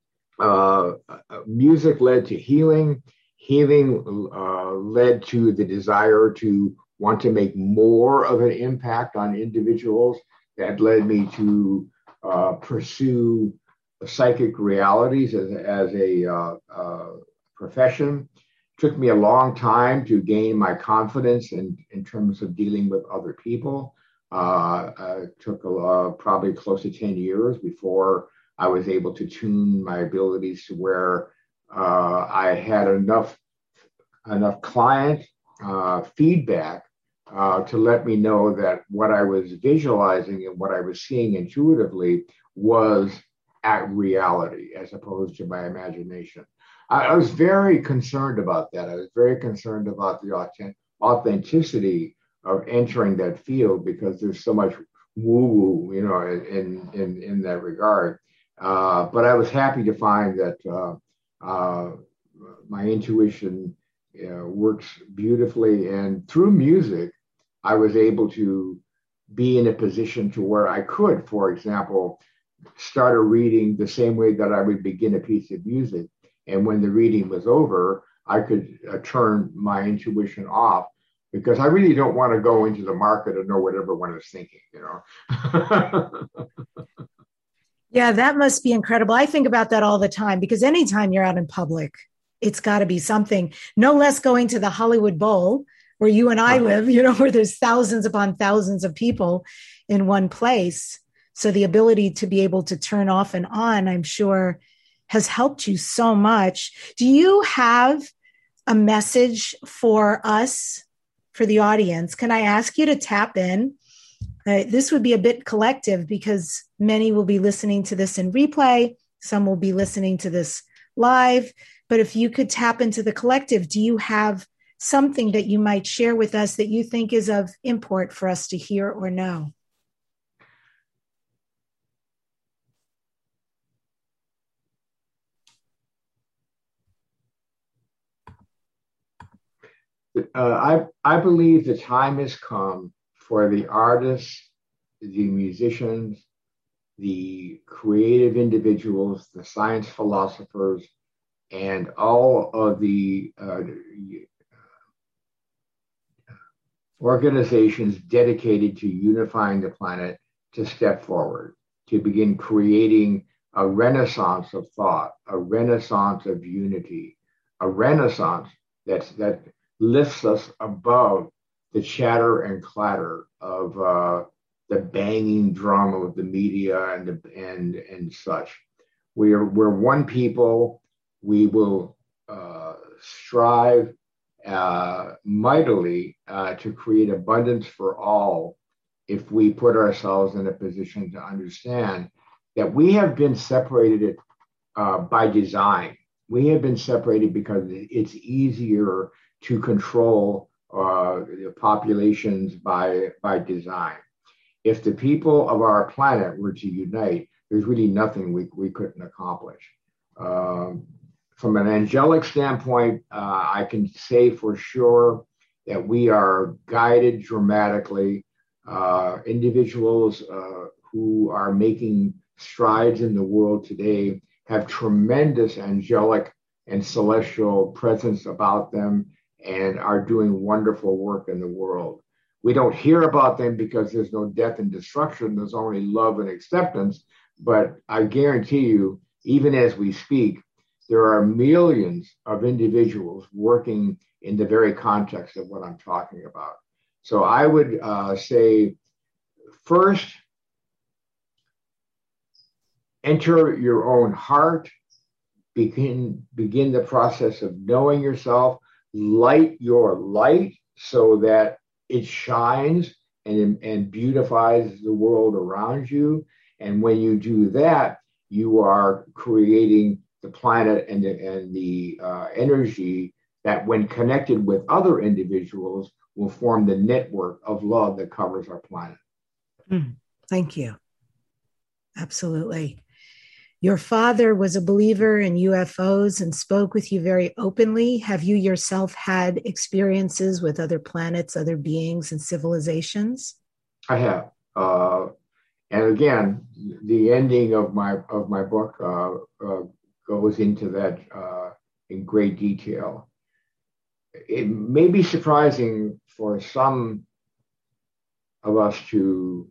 uh, music led to healing. Healing uh, led to the desire to want to make more of an impact on individuals. That led me to uh, pursue psychic realities as, as a uh, uh, profession. Took me a long time to gain my confidence in, in terms of dealing with other people. Uh, it took uh, probably close to ten years before I was able to tune my abilities to where uh, I had enough, enough client uh, feedback uh, to let me know that what I was visualizing and what I was seeing intuitively was at reality as opposed to my imagination. I was very concerned about that. I was very concerned about the authenticity of entering that field because there's so much woo-woo, you know, in in in that regard. Uh, but I was happy to find that uh, uh, my intuition uh, works beautifully, and through music, I was able to be in a position to where I could, for example, start a reading the same way that I would begin a piece of music, and when the reading was over, I could uh, turn my intuition off because I really don't want to go into the market and know what everyone is thinking, you know.
Yeah, that must be incredible. I think about that all the time because anytime you're out in public, it's got to be something, no less going to the Hollywood Bowl where you and I live, you know, where there's thousands upon thousands of people in one place. So the ability to be able to turn off and on, I'm sure, has helped you so much. Do you have a message for us, for the audience? Can I ask you to tap in? Uh, this would be a bit collective because many will be listening to this in replay. Some will be listening to this live. But if you could tap into the collective, do you have something that you might share with us that you think is of import for us to hear or know?
Uh, I I believe the time has come for the artists, the musicians, the creative individuals, the science philosophers, and all of the uh, organizations dedicated to unifying the planet to step forward, to begin creating a renaissance of thought, a renaissance of unity, a renaissance that's, that lifts us above the chatter and clatter of uh, the banging drum of the media and the, and and such. We are we're one people. We will uh, strive uh, mightily uh, to create abundance for all if we put ourselves in a position to understand that we have been separated uh, by design. We have been separated because it's easier to control uh, the populations by, by design. If the people of our planet were to unite, there's really nothing we, we couldn't accomplish. Um, from an angelic standpoint, uh, I can say for sure that we are guided dramatically. Uh, individuals uh, who are making strides in the world today have tremendous angelic and celestial presence about them and are doing wonderful work in the world. We don't hear about them because there's no death and destruction. There's only love and acceptance. But I guarantee you, even as we speak, there are millions of individuals working in the very context of what I'm talking about. So I would uh, say, first, enter your own heart, begin, begin the process of knowing yourself, light your light so that it shines and, and beautifies the world around you. And when you do that, you are creating the planet and the, and the uh, energy that, when connected with other individuals, will form the network of love that covers our planet.
Mm, thank you. Absolutely. Your father was a believer in U F Os and spoke with you very openly. Have you yourself had experiences with other planets, other beings, and civilizations?
I have. Uh, and again, the ending of my of my book uh, uh, goes into that uh, in great detail. It may be surprising for some of us to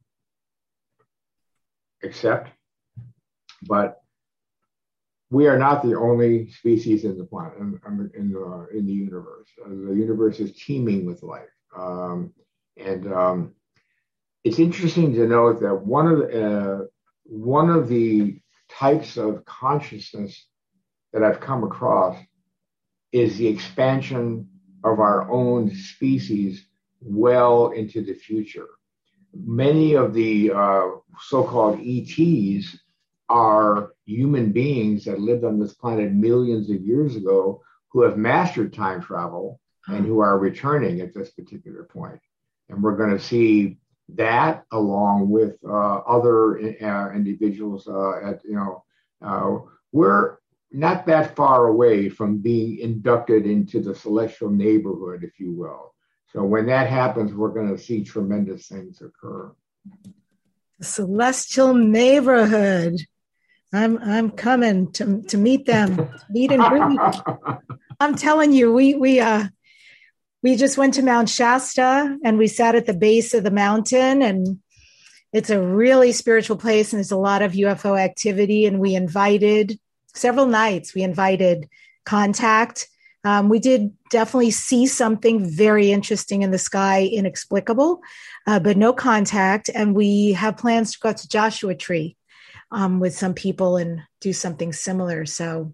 accept, but we are not the only species in the planet, in, in, the, in the universe. Uh, the universe is teeming with life. Um, and um, it's interesting to note that one of the, uh, one of the types of consciousness that I've come across is the expansion of our own species well into the future. Many of the uh, so-called E Ts are human beings that lived on this planet millions of years ago who have mastered time travel and who are returning at this particular point. And we're going to see that along with uh, other uh, individuals uh, at, you know, uh, we're not that far away from being inducted into the celestial neighborhood, if you will. So when that happens, we're going to see tremendous things occur.
The celestial neighborhood. I'm I'm coming to to meet them, to meet and greet. I'm telling you, we we uh we just went to Mount Shasta and we sat at the base of the mountain, and it's a really spiritual place and there's a lot of U F O activity. And we invited several nights. We invited contact. Um, we did definitely see something very interesting in the sky, inexplicable, uh, but no contact. And we have plans to go to Joshua Tree um, with some people and do something similar. So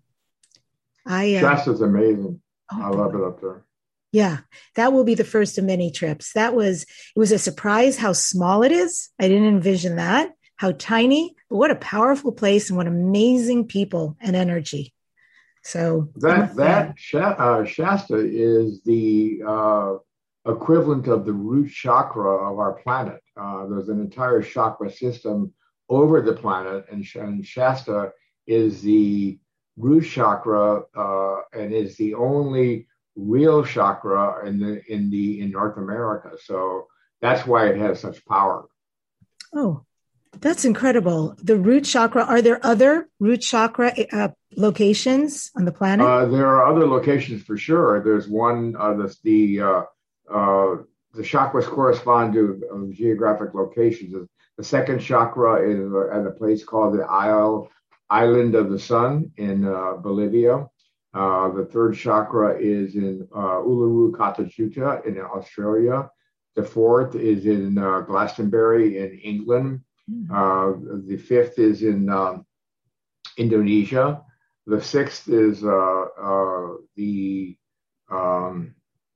I uh,
Shasta's amazing.
oh,
I love it up there.
Yeah, that will be the first of many trips. That was, it was a surprise how small it is. I didn't envision that, how tiny, but what a powerful place and what amazing people and energy. So
that that uh, Shasta is the uh, equivalent of the root chakra of our planet. Uh, there's an entire chakra system over the planet, and, and Shasta is the root chakra uh, and is the only real chakra in the in the in North America. So that's why it has such power.
Oh, that's incredible. The root chakra. Are there other root chakra uh, locations on the planet?
Uh, there are other locations for sure. There's one. Uh, the the uh, uh, the chakras correspond to uh, geographic locations. The second chakra is at a place called the Isle Island of the Sun in uh, Bolivia. Uh, the third chakra is in uh, Uluru Kata in Australia. The fourth is in uh, Glastonbury in England. Uh, the fifth is in um, Indonesia. The sixth is uh, uh, the um,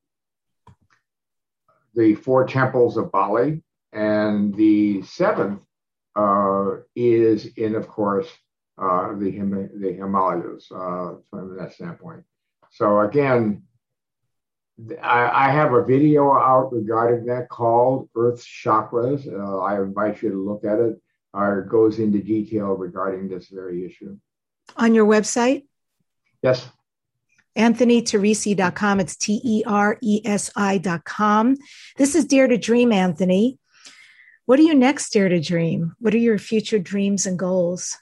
the four temples of Bali, and the seventh uh, is in, of course, uh, the Him- the Himalayas uh, from that standpoint. So again, I, I have a video out regarding that called Earth's Chakras. Uh, I invite you to look at it. Uh, it goes into detail regarding this very issue.
On your website?
Yes.
Anthony Teresi dot com. It's T E R E S I dot com. This is Dare to Dream, Anthony. What are you next, Dare to Dream? What are your future dreams and goals?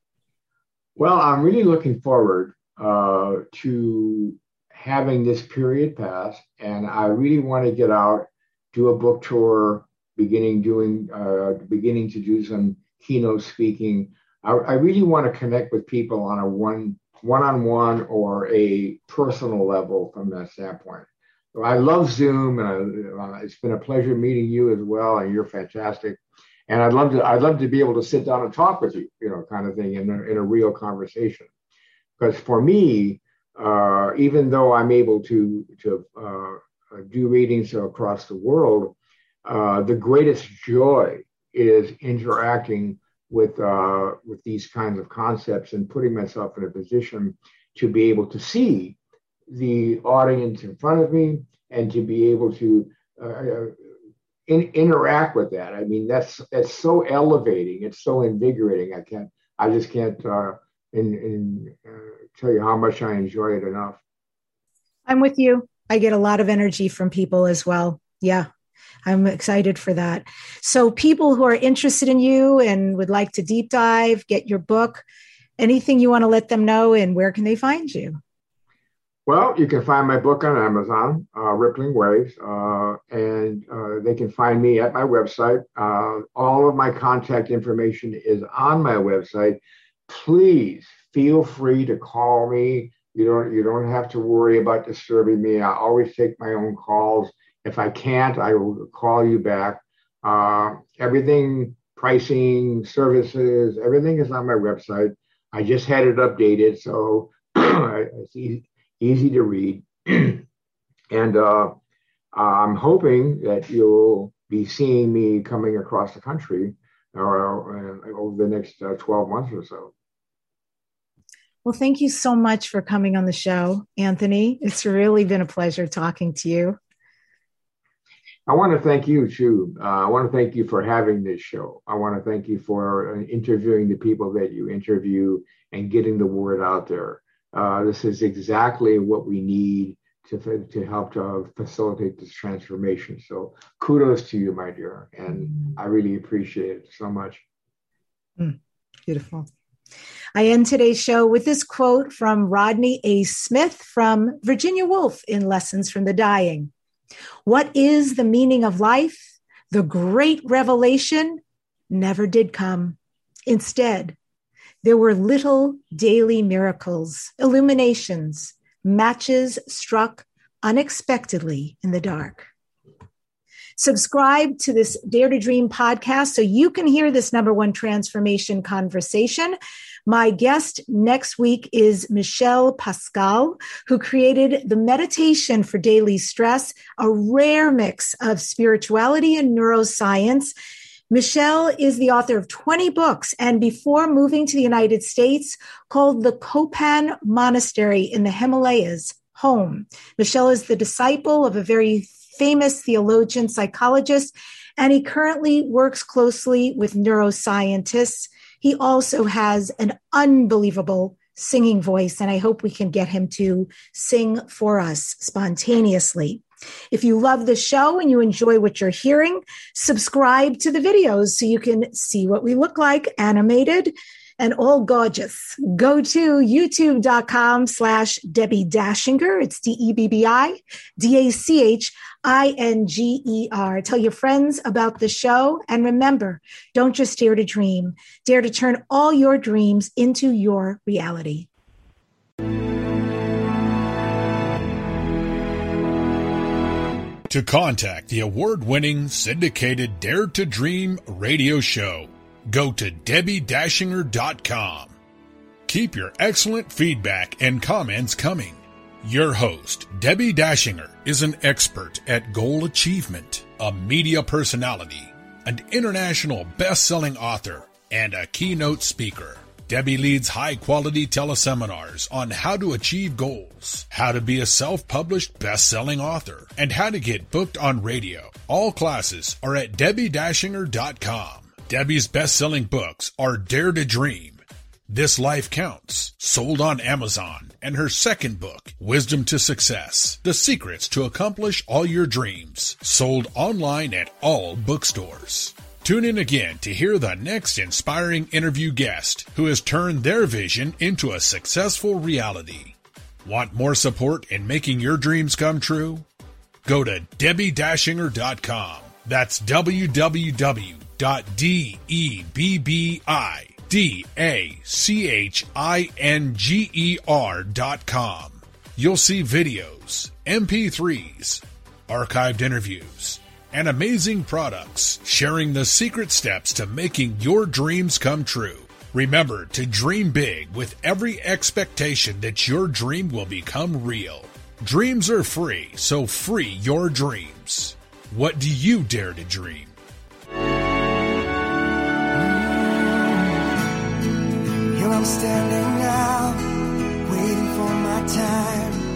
Well, I'm really looking forward uh, to having this period pass, and I really want to get out, do a book tour, beginning doing, uh, beginning to do some keynote speaking. I, I really want to connect with people on a one, one-on-one or a personal level from that standpoint. So I love Zoom, and I, uh, it's been a pleasure meeting you as well, and you're fantastic. And I'd love to, I'd love to be able to sit down and talk with you, you know, kind of thing, in a, in a real conversation. Because for me, uh, even though I'm able to to uh, do readings across the world, uh, the greatest joy is interacting with uh, with these kinds of concepts and putting myself in a position to be able to see the audience in front of me and to be able to uh, in, interact with that. I mean, that's that's so elevating. It's so invigorating. I can't. I just can't. Uh, in, in uh, tell you how much I enjoy it enough.
I'm with you. I get a lot of energy from people as well. Yeah, I'm excited for that. So people who are interested in you and would like to deep dive, get your book, anything you want to let them know, and where can they find you?
Well, you can find my book on Amazon, uh, Rippling Waves, uh, and uh, they can find me at my website. Uh, all of my contact information is on my website. Please feel free to call me. You don't you don't have to worry about disturbing me. I always take my own calls. If I can't, I will call you back. Uh, everything, pricing, services, everything is on my website. I just had it updated, so it's easy, easy to read. And uh, I'm hoping that you'll be seeing me coming across the country uh, over the next uh, twelve months or so.
Well, thank you so much for coming on the show, Anthony. It's really been a pleasure talking to you.
I want to thank you too. Uh, I want to thank you for having this show. I want to thank you for uh, interviewing the people that you interview and getting the word out there. Uh, this is exactly what we need to, to help to facilitate this transformation. So kudos to you, my dear. And I really appreciate it so much.
Mm, beautiful. I end today's show with this quote from Rodney A. Smith from Virginia Woolf in Lessons from the Dying. What is the meaning of life? The great revelation never did come. Instead, there were little daily miracles, illuminations, matches struck unexpectedly in the dark. Subscribe to this Dare to Dream podcast so you can hear this number one transformation conversation. My guest next week is Michelle Pascal, who created the Meditation for Daily Stress, a rare mix of spirituality and neuroscience. Michelle is the author of twenty books, and before moving to the United States, called the Kopan Monastery in the Himalayas home. Michelle is the disciple of a very famous theologian, psychologist, and he currently works closely with neuroscientists. He also has an unbelievable singing voice, and I hope we can get him to sing for us spontaneously. If you love the show and you enjoy what you're hearing, subscribe to the videos so you can see what we look like, animated and all gorgeous. Go to youtube.com slash Debbie Dachinger. It's D E B B I D A C H I N G E R. Tell your friends about the show. And remember, don't just dare to dream. Dare to turn all your dreams into your reality.
To contact the award-winning syndicated Dare to Dream radio show, go to Debbie Dachinger dot com. Keep your excellent feedback and comments coming. Your host, Debbie Dachinger, is an expert at goal achievement, a media personality, an international best-selling author, and a keynote speaker. Debbie leads high-quality teleseminars on how to achieve goals, how to be a self-published best-selling author, and how to get booked on radio. All classes are at Debbie Dachinger dot com. Debbie's best-selling books are Dare to Dream, This Life Counts, sold on Amazon, and her second book, Wisdom to Success, The Secrets to Accomplish All Your Dreams, sold online at all bookstores. Tune in again to hear the next inspiring interview guest who has turned their vision into a successful reality. Want more support in making your dreams come true? Go to Debbie Dachinger dot com. That's w w w dot debbie dachinger dot com. You'll see videos, M P threes, archived interviews, and amazing products sharing the secret steps to making your dreams come true. Remember to dream big with every expectation that your dream will become real. Dreams are free, so free your dreams. What do you dare to dream?
Here I'm standing now, waiting for my time.